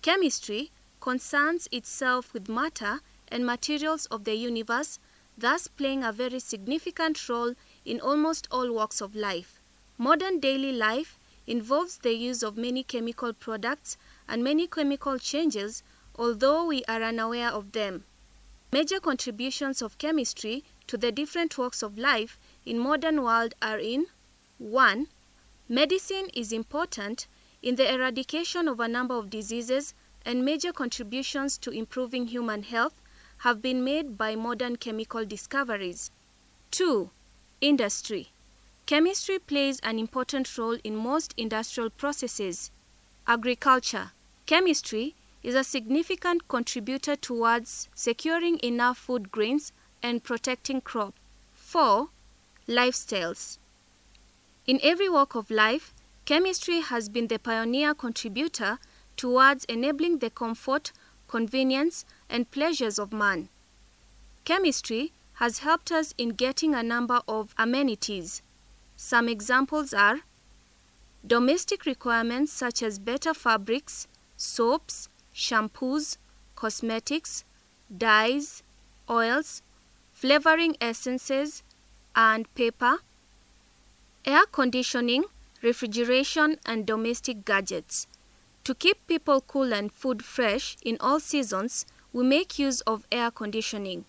Chemistry concerns itself with matter and materials of the universe, thus playing a very significant role in almost all walks of life. Modern daily life involves the use of many chemical products and many chemical changes, although we are unaware of them. Major contributions of chemistry to the different walks of life in modern world are in 1. Medicine is important in the eradication of a number of diseases, and major contributions to improving human health have been made by modern chemical discoveries. 2. Industry. Chemistry plays an important role in most industrial processes. Agriculture. Chemistry is a significant contributor towards securing enough food grains and protecting crops. 4. Lifestyles. In every walk of life, chemistry has been the pioneer contributor towards enabling the comfort, convenience, and pleasures of man. Chemistry has helped us in getting a number of amenities. Some examples are domestic requirements such as better fabrics, soaps, shampoos, cosmetics, dyes, oils, flavoring essences, and paper, air conditioning, refrigeration, and domestic gadgets. To keep people cool and food fresh in all seasons, we make use of air conditioning.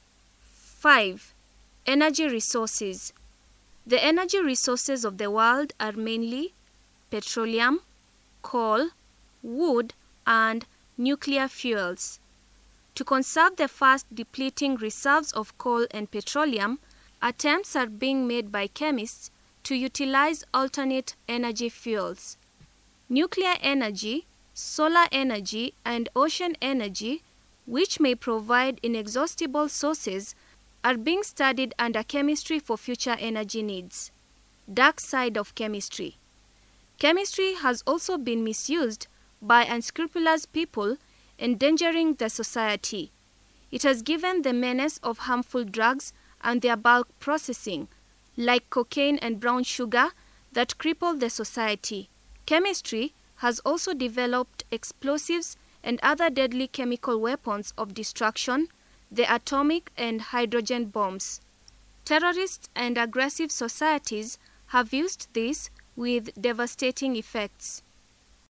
5. Energy resources. The energy resources of the world are mainly petroleum, coal, wood, and nuclear fuels. To conserve the fast depleting reserves of coal and petroleum, attempts are being made by chemists to utilize alternate energy fuels. Nuclear energy, solar energy, and ocean energy, which may provide inexhaustible sources, are being studied under chemistry for future energy needs. Dark side of chemistry. Chemistry has also been misused by unscrupulous people, endangering the society. It has given the menace of harmful drugs and their bulk processing, like cocaine and brown sugar, that cripple the society. Chemistry has also developed explosives and other deadly chemical weapons of destruction, the atomic and hydrogen bombs. Terrorists and aggressive societies have used this with devastating effects.